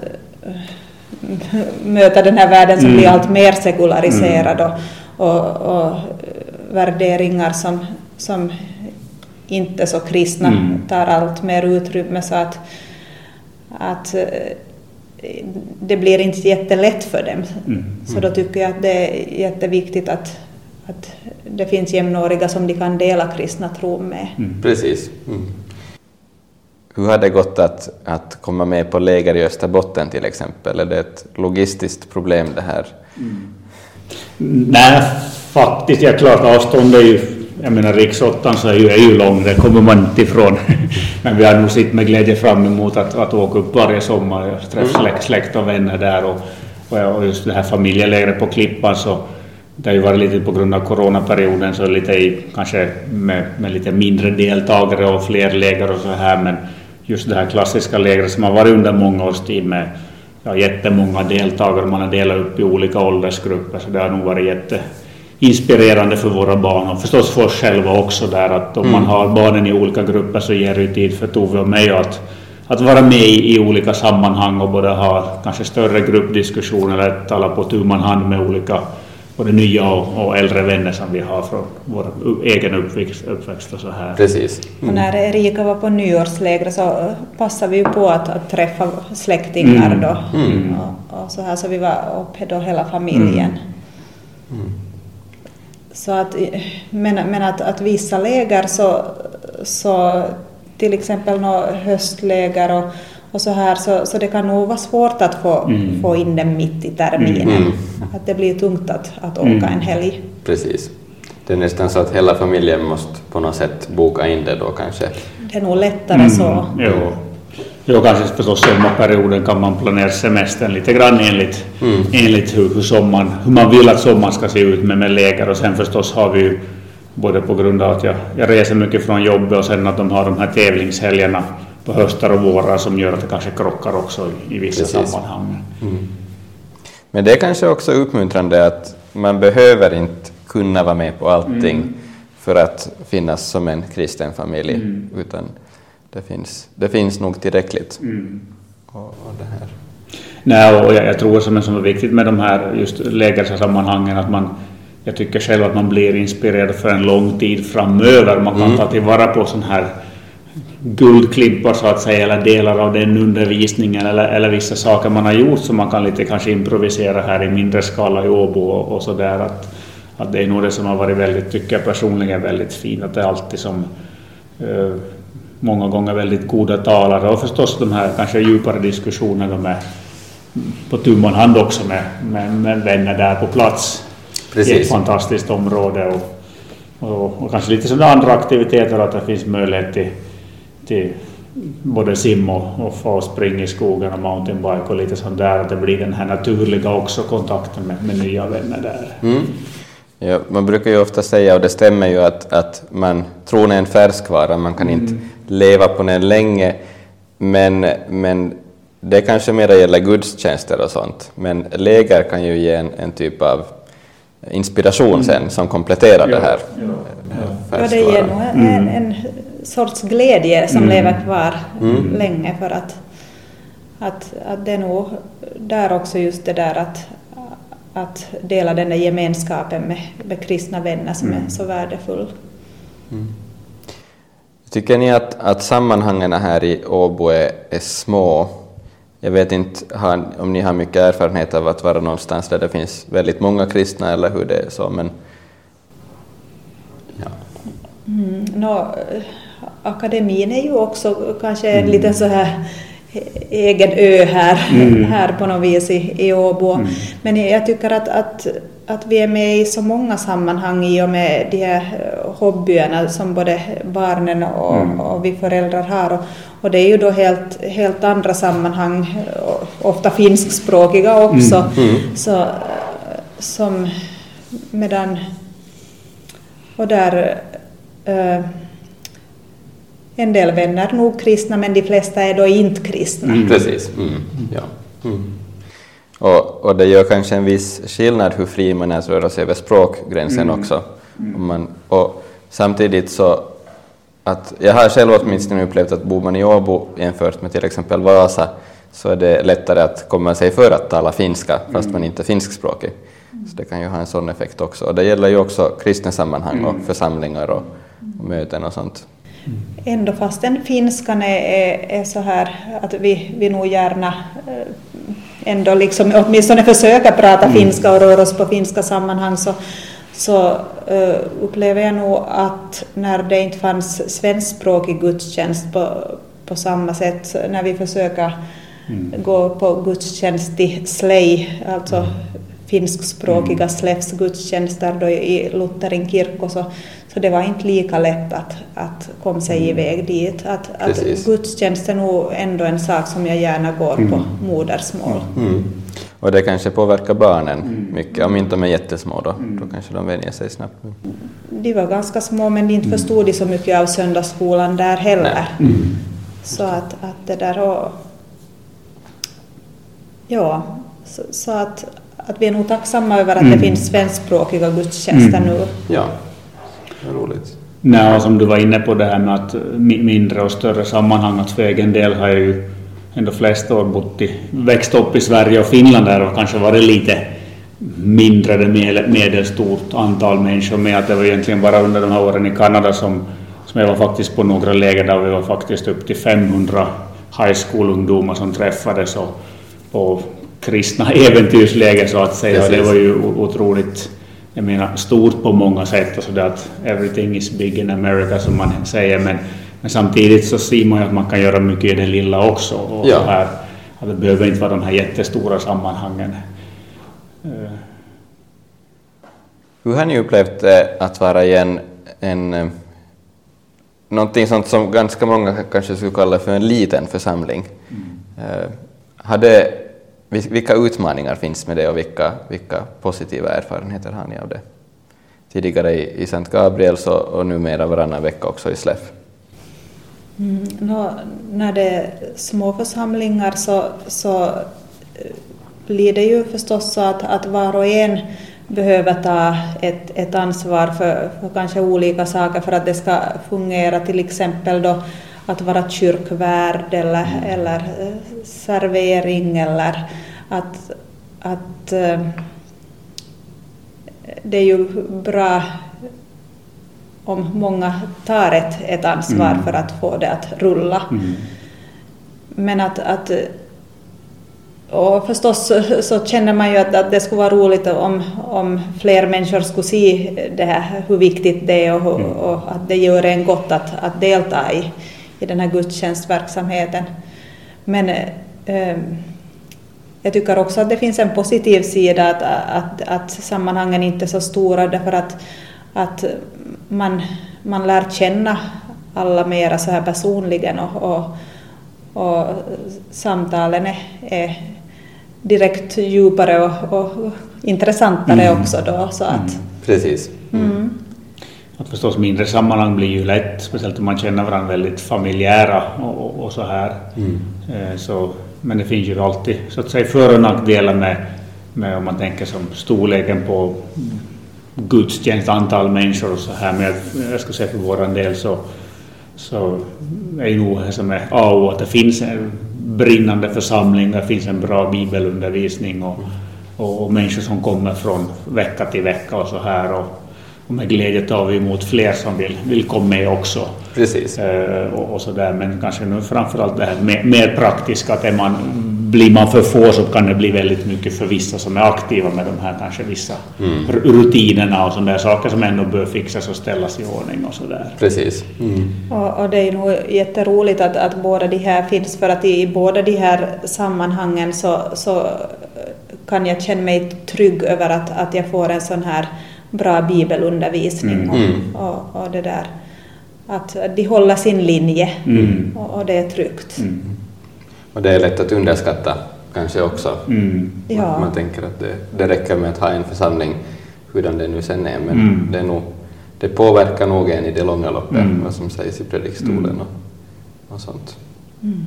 möta den här världen som mm. blir allt mer sekulariserad, mm. och, och, och värderingar som, som inte så kristna mm. tar allt mer utrymme, så att, att det blir inte jättelätt för dem. Mm. Så då tycker jag att det är jätteviktigt att, att det finns jämnåriga som de kan dela kristna tro med. Mm. Precis. Mm. Hur har det gått att, att komma med på läger i Österbotten till exempel? Är det ett logistiskt problem det här? Mm. Nej, faktiskt. Ja, klart, avstånd är ju, jag menar riksåttan så är ju, är ju lång, det kommer man inte ifrån. Men vi har nog sitt med glädje fram emot att, att åka upp varje sommar och träffa släkt, släkt och vänner där. Och, och just det här familjelägret på Klippan, så det har ju varit lite på grund av coronaperioden, så lite i, kanske med, med lite mindre deltagare och fler läger och så här, men just det här klassiska lägret som har varit under många års tid med ja, jättemånga deltagare, man har delat upp i olika åldersgrupper, så det har nog varit jätteinspirerande för våra barn, och förstås för oss själva också där, att om mm. man har barnen i olika grupper så ger det tid för Tove och mig att, att vara med i, i olika sammanhang och både ha kanske större gruppdiskussioner eller tala på tu man hand med olika både nya och, och äldre vänner som vi har från vår egen uppväxt, uppväxt och så här. Precis. Mm. Och när Erika var på nyårsläger så passade vi ju på att, att träffa släktingar mm. då. Mm. Och, och så här, så vi var uppe då hela familjen. Mm. Mm. Så att, men, men att, att vissa läger så, så till exempel några höstläger och, och så här, så, så det kan nog vara svårt att få, mm. få in dem mitt i terminen. Mm. Att det blir tungt att, att åka mm. en helg. Precis. Det är nästan så att hela familjen måste på något sätt boka in det då kanske. Det är nog lättare mm. så. Jo. Jo, kanske förstås sommarperioden kan man planera semestern lite grann enligt, mm. enligt hur, hur, sommaren, hur man vill att sommaren ska se ut med, med läger. Och sen förstås har vi ju, både på grund av att jag, jag reser mycket från jobbet och sen att de har de här tävlingshelgerna på höstar och vårar som gör att det kanske krockar också i, i vissa Precis. sammanhang. Mm. Men det är kanske också uppmuntrande att man behöver inte kunna vara med på allting mm. för att finnas som en kristen familj, mm. utan det finns, det finns nog tillräckligt. Mm. Och, och det här. Nej, och jag, jag tror som är så viktigt med de här just lägersammanhangen att man, jag tycker själv att man blir inspirerad för en lång tid framöver. Man kan mm. ta tillvara på sån här guldklimpar så att säga, eller delar av den undervisningen eller, eller vissa saker man har gjort som man kan lite kanske improvisera här i mindre skala i Åbo och, och sådär. Att, att det är nog det som har varit väldigt, tycker jag personligen, väldigt fint. Att det är alltid som eh, många gånger väldigt goda talare och förstås de här kanske djupare diskussionerna med på tumman hand också med, med, med vänner där på plats. Precis. I ett fantastiskt område och, och, och kanske lite sådana andra aktiviteter att det finns möjlighet till, till både sim och, och få springa i skogen och mountainbike och lite sånt där, att det blir den här naturliga också kontakten med, med nya vänner där. Mm. Ja, man brukar ju ofta säga, och det stämmer ju, att, att man tron är en färskvara, man kan mm. inte leva på den länge, men, men det kanske mer gäller gudstjänster och sånt, men läger kan ju ge en, en typ av inspiration mm. sen som kompletterar ja, det här. Ja, ja. ja det ger nog en, mm. en sorts glädje som mm. lever kvar mm. länge, för att, att, att det är nog där också just det där att att dela den där gemenskapen med, med kristna vänner som mm. är så värdefull. Mm. Tycker ni att, att sammanhangen här i Åbo är, är små? Jag vet inte har, om ni har mycket erfarenhet av att vara någonstans där det finns väldigt många kristna eller hur det är så, men ja. Mm, no, akademin är ju också kanske en mm. liten så här egen ö här, mm. här på något vis i, i Åbo. Mm. Men jag tycker att, att, att vi är med i så många sammanhang i och med de här hobbyerna som både barnen och, mm. och vi föräldrar har. Och, och det är ju då helt, helt andra sammanhang, ofta finskspråkiga också. Mm. Mm. Så, som medan, och där äh, en del vänner nog kristna, men de flesta är då inte kristna. Mm. Precis. Mm. Ja. Mm. Och, och det gör kanske en viss skillnad hur fri man är att röra sig över språkgränsen mm. också. Mm. Och, man, och samtidigt så att jag har själv åtminstone upplevt att bor man i Åbo jämfört med till exempel Vasa, så är det lättare att komma sig för att tala finska fast mm. man inte är finskspråkig. Så det kan ju ha en sån effekt också. Och det gäller ju också kristna sammanhang och församlingar och, och möten och sånt. Mm. Ändå fast den finskan är, är, är så här att vi, vi nog gärna ändå liksom åtminstone försöka prata mm. finska och röra oss på finska sammanhang, så, så uh, upplever jag nog att när det inte fanns svenskspråkig gudstjänst på, på samma sätt, när vi försöker mm. gå på gudstjänst i Slej, alltså mm. finskspråkiga mm. Slevs gudstjänster då i Lutherin kyrko, så, så det var inte lika lätt att, att komma sig mm. iväg dit. Att, att gudstjänst är nog ändå en sak som jag gärna går mm. på modersmål. Mm. Och det kanske påverkar barnen mm. mycket, om inte de är jättesmå då, mm. då kanske de vänjer sig snabbt. De var ganska små, men de inte mm. förstod de så mycket av söndagsskolan där heller. Mm. Så att, att det där och ja, så, så att att vi är nog tacksamma över att mm. det finns svenskspråkiga gudstjänster mm. nu. Ja, det är roligt. Nej, som du var inne på det här med att mindre och större sammanhang, att för egen del har jag ju ändå flesta år bott i, växt upp i Sverige och Finland där och kanske varit lite mindre eller medelstort antal människor, med att det var egentligen bara under de här åren i Kanada som, som jag var faktiskt på några läger där vi var faktiskt upp till femhundra high school-ungdomar som träffades och, och kristna äventyrsläger så att säga. Precis. Det var ju otroligt, jag menar, stort på många sätt och så där att everything is big in America som man säger, men, Men samtidigt så ser man ju att man kan göra mycket i det lilla också. Och ja. så här, att det behöver inte vara de här jättestora sammanhangen. Hur har ni upplevt att vara i en, en någonting sånt som ganska många kanske skulle kalla för en liten församling? Mm. Hade, vilka utmaningar finns med det och vilka, vilka positiva erfarenheter har ni av det? Tidigare i, i Sankt Gabriels och, och numera varannan vecka också i Släff. Mm, no, när det är små församlingar så, så blir det ju förstås så att, att var och en behöver ta ett, ett ansvar för, för kanske olika saker för att det ska fungera, till exempel då att vara kyrkvärd eller, mm. eller servering eller att, att det är ju bra om många tar ett, ett ansvar mm. för att få det att rulla. Mm. Men att, att och förstås så, så känner man ju att, att det skulle vara roligt om, om fler människor skulle se det här, hur viktigt det är och, mm. och att det gör en gott att, att delta i, i den här gudstjänstverksamheten. Men eh, jag tycker också att det finns en positiv sida att, att, att sammanhangen inte är så stora därför att, att man, man lär känna alla mera så här personligen och, och, och samtalen är, är direkt djupare och, och intressantare mm. också då. Så att, mm. Precis. Mm. Att förstås mindre sammanhang blir ju lätt, speciellt om man känner varandra väldigt familjära och, och, och så här. Mm. Eh, så, men det finns ju alltid så att säga för- och nackdelar med, med om man tänker som storleken på gudstjänst, antal människor och så här. Men jag, jag ska säga för våran del så, så är det nog det som är A och att det finns en brinnande församling, det finns en bra bibelundervisning och, och, och människor som kommer från vecka till vecka och så här. Och, och med glädje tar vi emot fler som vill, vill komma med också. Precis. Eh, och, och så där. Men kanske nu framförallt det här mer, mer praktiska att är man, blir man för få så kan det bli väldigt mycket för vissa som är aktiva med de här kanske vissa mm. rutinerna och sådana där saker som ändå bör fixas och ställas i ordning och så där. Precis. Mm. Och, och det är nog jätteroligt att, att båda de här finns för att i båda de här sammanhangen så, så kan jag känna mig trygg över att, att jag får en sån här bra bibelundervisning mm. och, och, och det där att de håller sin linje mm. och, och det är tryggt. Mm. Och det är lätt att underskatta kanske också. Mm. Ja. Man, man tänker att det, det räcker med att ha en församling hurdan det nu sen är, men mm. det, är nog, det påverkar nog en i det långa loppet mm. vad som sägs i predikstolen mm. och, och sånt. Mm.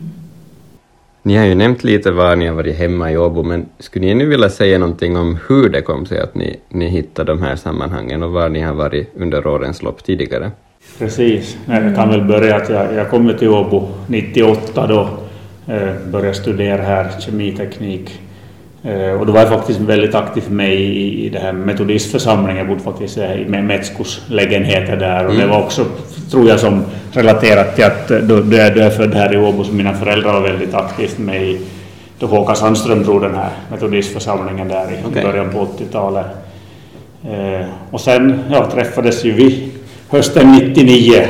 Ni har ju nämnt lite var ni har varit hemma i Åbo, men skulle ni nu vilja säga någonting om hur det kom sig att ni, ni hittade de här sammanhangen och var ni har varit under årens lopp tidigare? Precis, jag kan väl börja att jag, jag kom till Åbo nittioåtta då, eh, började studera här kemiteknik eh, och då var jag faktiskt väldigt aktiv med i, i det här metodistförsamlingen. Jag bodde faktiskt i Metskos lägenheter där och mm. det var också, tror jag, som relaterat till att då, då jag är född här i Åbo så mina föräldrar var väldigt aktivt med i, då Håkan Sandström drog den här metodistförsamlingen där i okay. början på åttiotalet. Eh, och sen ja, träffades ju vi hösten nittionio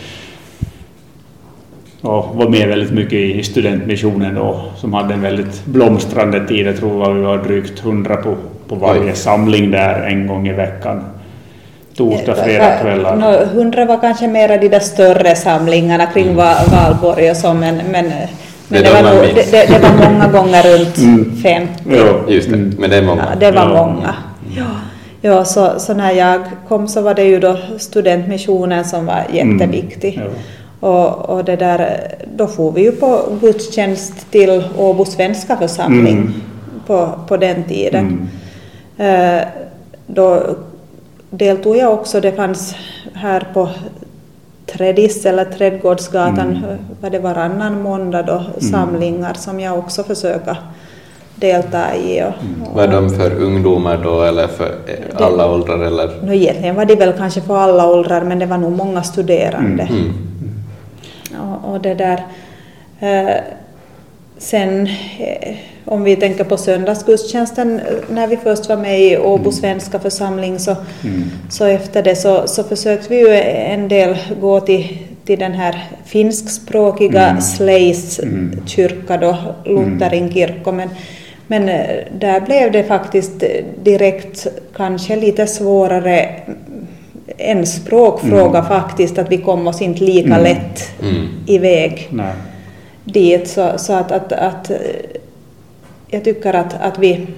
och var med väldigt mycket i studentmissionen då, som hade en väldigt blomstrande tid. Jag tror att vi var drygt hundra på, på varje Oj. samling där en gång i veckan. Torsdag, fredag, kvällar. No, hundra var kanske mer de där större samlingarna kring mm. Valborg och så, men, men, men det, det, var nog, det, det, det var många gånger runt mm. femtio. Ja, just det. Men det är många. Ja, det var ja. många. Ja. Ja, så, så när jag kom så var det ju då studentmissionen som var jätteviktig. Mm. Ja. Och, och det där, då får vi ju på gudstjänst till Åbo svenska församling mm. på, på den tiden. Mm. Eh, då deltog jag också, det fanns här på Trädis eller Trädgårdsgatan, mm. var det varannan måndag då, mm. samlingar som jag också försöker delta i. Och, och, var de för ungdomar då eller för alla det, åldrar? Eller? No, egentligen var det väl kanske för alla åldrar, men det var nog många studerande. Mm. Mm. Och, och det där eh, sen eh, om vi tänker på söndagsgudstjänsten, när vi först var med i Åbo svenska församling så, mm. så efter det så, så försökte vi ju en del gå till, till den här finskspråkiga mm. Sleis mm. kyrka då, Lutherin kyrka, men, men där blev det faktiskt direkt kanske lite svårare en språkfråga mm. faktiskt, att vi kom oss inte lika mm. lätt mm. iväg Nej. dit, så, så att, att, att jag tycker att, att vi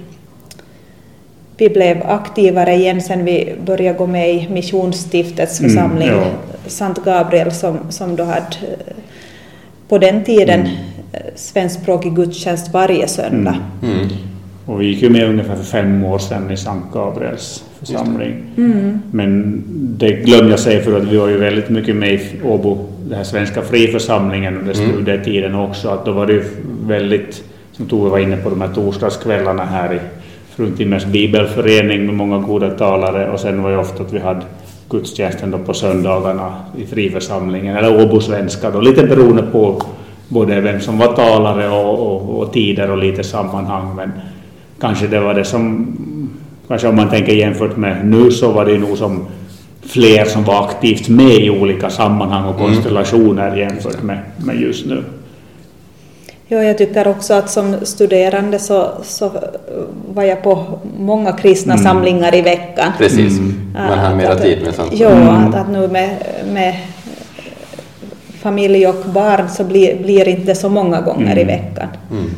Vi blev aktivare igen sen vi började gå med i Missionsstiftets församling, mm, ja. Sankt Gabriel, som, som då hade på den tiden mm. svenskspråkig gudstjänst varje söndag. Mm. Mm. Och vi gick ju med ungefär för fem år sedan i Sankt Gabriels församling. Mm. Men det glömde jag säga, för att vi var ju väldigt mycket med i Åbo, den här svenska friförsamlingen under studietiden också. Att då var det ju väldigt, som Tove var inne på, de här torsdagskvällarna här i Fruntimers bibelförening med många goda talare, och sen var det ofta att vi hade gudstjänsten då på söndagarna i friförsamlingen, eller Åbo-svenska då, lite beroende på både vem som var talare och, och, och tider och lite sammanhang, men kanske det var det som, kanske om man tänker jämfört med nu, så var det nog som fler som var aktivt med i olika sammanhang och konstellationer mm. jämfört med, med just nu. Ja, jag tycker också att som studerande så, så var jag på många kristna mm. samlingar i veckan. Precis, mm. man har mera tid med sånt. Ja, mm. att, att nu med, med familj och barn så blir, blir inte så många gånger mm. i veckan. Mm.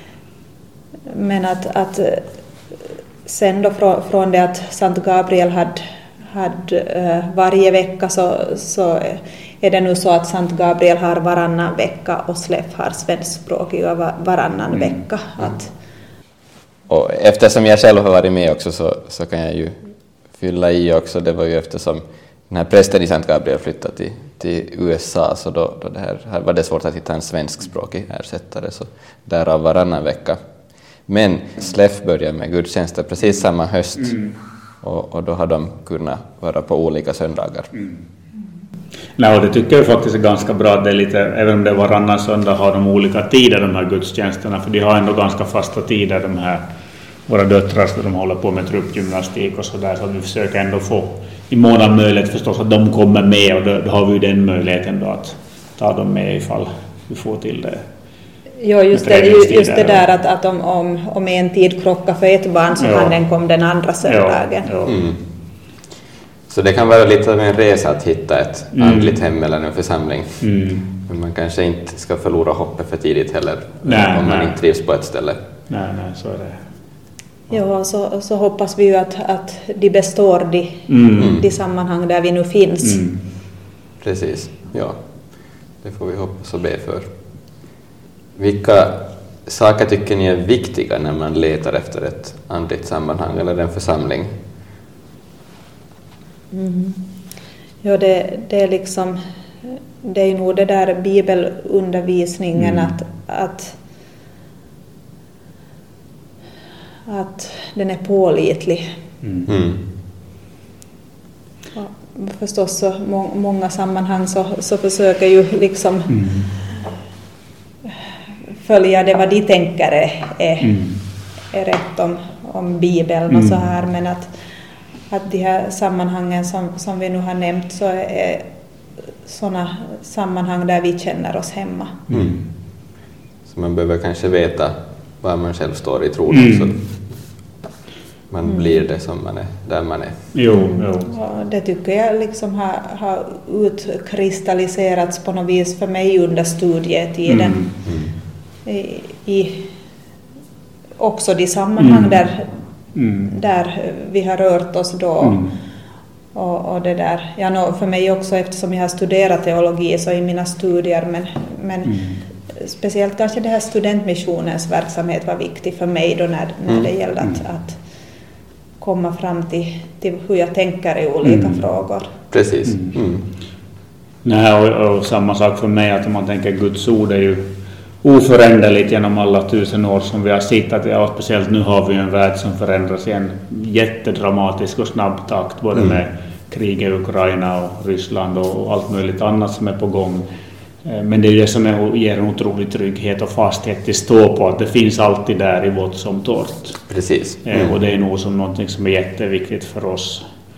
Men att, att sen då från, från det att Sankt Gabriel hade, hade uh, varje vecka, så, så är det nu så att Sankt Gabriel har varannan vecka och Släff har svenskspråkiga varannan mm. vecka. Att och eftersom jag själv har varit med också, så, så kan jag ju fylla i också. Det var ju eftersom den här prästen i Sankt Gabriel flyttade till, till U S A, så då, då det här, här var det svårt att hitta en svenskspråkig ersättare, så därav varannan vecka. Men Släff började med gudstjänster precis samma höst mm. och, och då har de kunnat vara på olika söndagar. Mm. Nej, och det tycker jag faktiskt är ganska bra. Det är lite, även om det är varannan söndag har de olika tider, de här gudstjänsterna, för de har ändå ganska fasta tider, de här våra döttrar, så de håller på med truppgymnastik och sådär, så att vi försöker ändå få i mån möjlighet förstås att de kommer med, och då, då har vi ju den möjligheten då att ta dem med ifall vi får till det. Ja, just det, just det där att, att om, om, om en tid krockar för ett barn, så ja. kan den komma den andra söndagen. Ja, ja. Mm. Så det kan vara lite av en resa att hitta ett mm. andligt hem eller en församling. Mm. Men man kanske inte ska förlora hoppet för tidigt heller, nej, om man nej. inte trivs på ett ställe. Nej, nej, så är det. Ja, så, så hoppas vi ju att, att de består de, mm. de sammanhang där vi nu finns. Mm. Precis, ja. Det får vi hoppas och be för. Vilka saker tycker ni är viktiga när man letar efter ett andligt sammanhang eller en församling? Mm. Ja, det, det är liksom, det är ju nog det där bibelundervisningen mm. att, att att den är pålitlig. Mm. Mm. Ja, förstås så må, många sammanhang så, så försöker ju liksom mm. följa det vad de tänker är, är, mm. är rätt om, om Bibeln och mm. så här, men att att de här sammanhangen som, som vi nu har nämnt, så är sådana sammanhang där vi känner oss hemma. Mm. Så man behöver kanske veta var man själv står i tron, mm. så man mm. blir det som man är, där man är. Jo, jo. Och det tycker jag liksom har, har utkristalliserats på något vis för mig under studietiden. Mm. Mm. I, i också de sammanhang mm. där Mm. där vi har rört oss då mm. och, och det där, ja, no, för mig också, eftersom jag har studerat teologi så i mina studier, men, men mm. speciellt kanske det här studentmissionens verksamhet var viktig för mig då när, när mm. det gällde att, att komma fram till, till hur jag tänker i olika mm. frågor. Precis. Mm. Mm. Nej, och, och samma sak för mig, att om man tänker Guds ord är ju oföränderligt genom alla tusen år som vi har sett, ja, speciellt nu har vi en värld som förändras i en jättedramatisk och snabb takt, både mm. med krig i Ukraina och Ryssland och allt möjligt annat som är på gång. Men det är det som är, ger en otrolig trygghet och fasthet till stå på, att det finns alltid där i vått som torrt. Precis. Mm. Och det är nog som någonting som är jätteviktigt för oss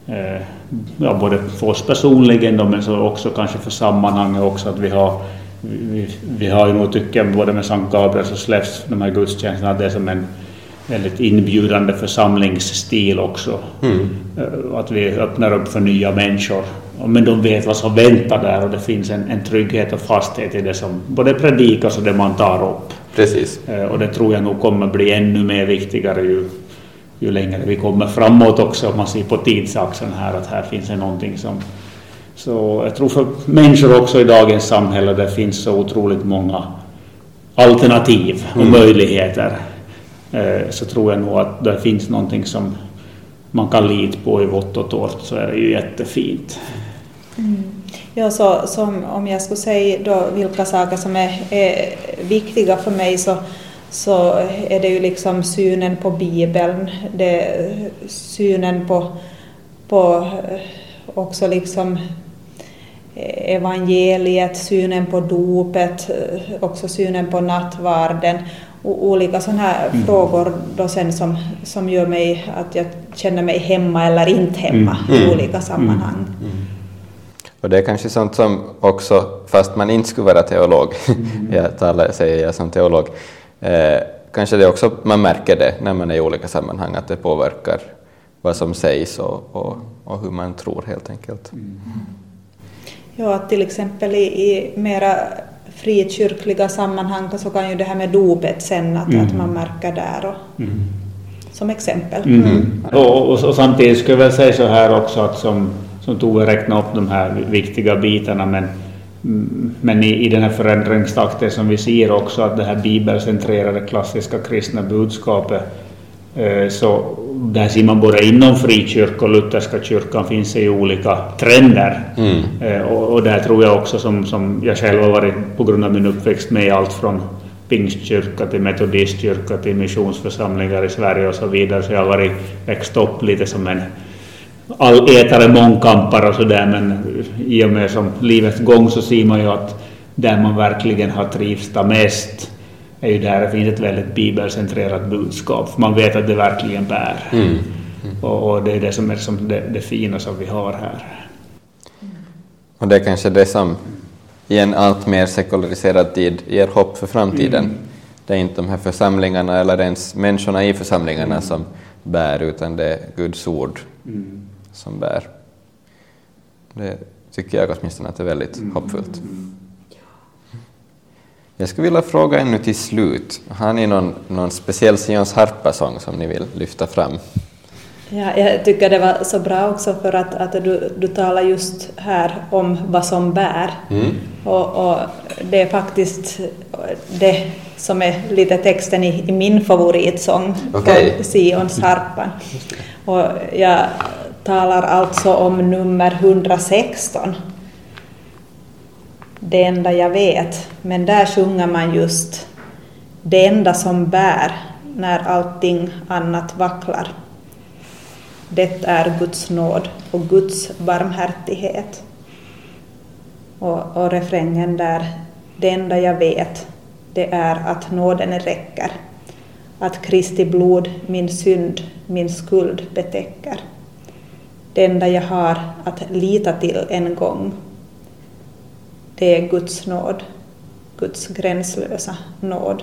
eh, ja, både för oss personligen då, men så också kanske för sammanhanget också att vi har vi, vi har ju nog tycker både med Sankt Gabriels och Släfs de här gudstjänsterna det är som en väldigt inbjudande församlingsstil också. Mm. Att vi öppnar upp för nya människor. Men de vet vad som väntar där och det finns en, en trygghet och fasthet i det som både predikas och det man tar upp. Precis. Och det tror jag nog kommer bli ännu mer viktigare ju, ju längre vi kommer framåt också. Om man ser på tidsaxeln här att här finns det någonting som... Så jag tror för människor också i dagens samhälle det finns så otroligt många alternativ och mm. möjligheter. Så tror jag nog att det finns någonting som man kan lita på i vått och torrt så är det ju jättefint. Mm. Ja, så som om jag skulle säga då vilka saker som är, är viktiga för mig så, så är det ju liksom synen på Bibeln, det synen på, på också liksom evangeliet, synen på dopet, också synen på nattvarden och olika sådana här mm. frågor då sen som, som gör mig att jag känner mig hemma eller inte hemma mm. i olika sammanhang. Mm. Mm. Och det är kanske sånt som också, fast man inte skulle vara teolog, mm. jag talar, säger jag som teolog, eh, kanske det också, man märker det när man är i olika sammanhang att det påverkar vad som sägs och, och, och hur man tror helt enkelt. Mm. Ja, till exempel i, i mera frikyrkliga sammanhang så kan ju det här med dopet sen att, mm. att man märker där och, mm. som exempel. Mm. Mm. Och, och, och samtidigt skulle jag väl säga så här också att som, som Tove räknade upp de här viktiga bitarna men, men i, i den här förändringstakten som vi ser också att det här bibelcentrerade klassiska kristna budskapet så där ser man både inom frikyrka och lutherska kyrkan finns det ju olika trender mm. och, och där tror jag också som, som jag själv har varit på grund av min uppväxt med allt från pingstkyrka till metodistkyrka till missionsförsamlingar i Sverige och så vidare så jag har varit växt upp lite som en allätare mångkampare och sådär men i och med som livets gång så ser man ju att där man verkligen har trivts mest är ju där det finns ett väldigt bibelcentrerat budskap. Man vet att det verkligen bär. Mm. Mm. Och, och det är det som är som det, det fina som vi har här. Och det är kanske det som i en allt mer sekulariserad tid ger hopp för framtiden. Mm. Det är inte de här församlingarna eller ens människorna i församlingarna mm. som bär utan det är Guds ord mm. som bär. Det tycker jag åtminstone att det är väldigt mm. hoppfullt. Jag skulle vilja fråga ännu till slut. Har ni någon, någon speciell Sions harpa-sång som ni vill lyfta fram? Ja, jag tycker det var så bra också för att, att du, du talar just här om vad som bär. Mm. Och, och det är faktiskt det som är lite texten i, i min favoritsång okay. från Sions harpan. Och jag talar alltså om nummer hundrasexton. Det enda jag vet, men där sjunger man just det enda som bär när allting annat vacklar. Det är Guds nåd och Guds barmhärtighet. Och, och refrängen där, det enda jag vet, det är att nåden räcker. Att Kristi blod min synd, min skuld betäcker. Det enda jag har att lita till en gång, det är Guds nåd, Guds gränslösa nåd.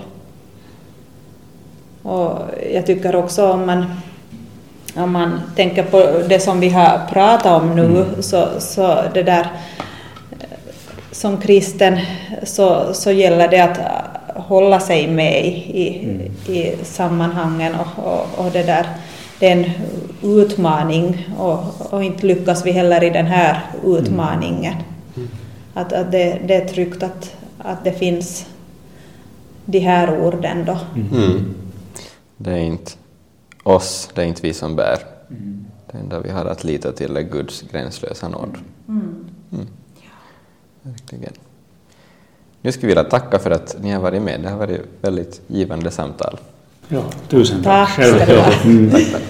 Och jag tycker också om man, om man tänker på det som vi har pratat om nu, mm. så, så det där som kristen så, så gäller det att hålla sig med i, mm. i sammanhangen och, och, och det där. Det är en utmaning och, och inte lyckas vi heller i den här utmaningen. Mm. Att, att det, det är tryggt att, att det finns de här orden då. Mm. Det är inte oss, det är inte vi som bär. Mm. Det enda vi har att lita till är Guds gränslösa nåd. Mm. Mm. Verkligen. Nu skulle jag vilja tacka för att ni har varit med. Det har varit ett väldigt givande samtal. Ja, tusen tack. Tack ska du ha. Mm. Tack, tack.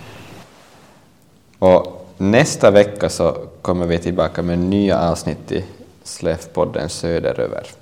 Och nästa vecka så kommer vi tillbaka med nya avsnitt i Släffpodden Söderöver.